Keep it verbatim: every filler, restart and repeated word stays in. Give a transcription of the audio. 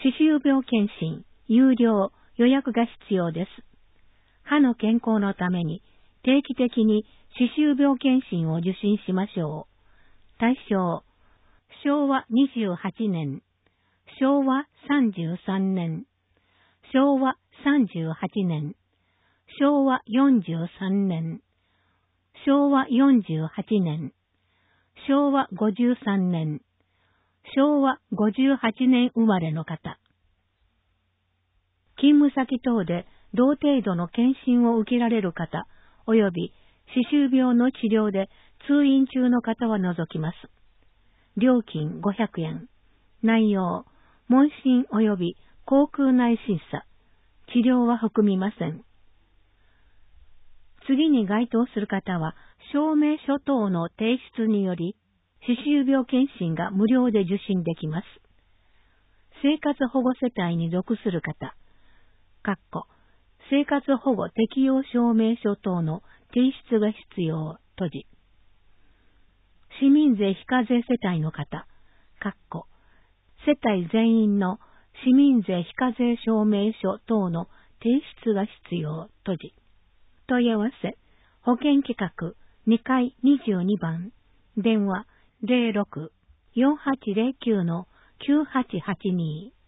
歯周病検診、有料、予約が必要です。歯の健康のために定期的に歯周病検診を受診しましょう。対象、しょうわにじゅうはちねん、しょうわさんじゅうさんねん、しょうわさんじゅうはちねん、しょうわよんじゅうさんねん、しょうわよんじゅうはちねん、しょうわごじゅうさんねん、しょうわごじゅうはちねん生まれの方。勤務先等で同程度の検診を受けられる方、及び歯周病の治療で通院中の方は除きます。料金ごひゃくえん。内容、問診及び口腔内審査。治療は含みません。次に該当する方は、証明書等の提出により、歯周病検診が無料で受診できます。生活保護世帯に属する方、かっこ生活保護適用証明書等の提出が必要、閉じ。市民税非課税世帯の方、かっこ世帯全員の市民税非課税証明書等の提出が必要、閉じ。問い合わせ、保険企画にかいにじゅうにばん、電話 ゼロろく よんはちゼロきゅう きゅうはちはちに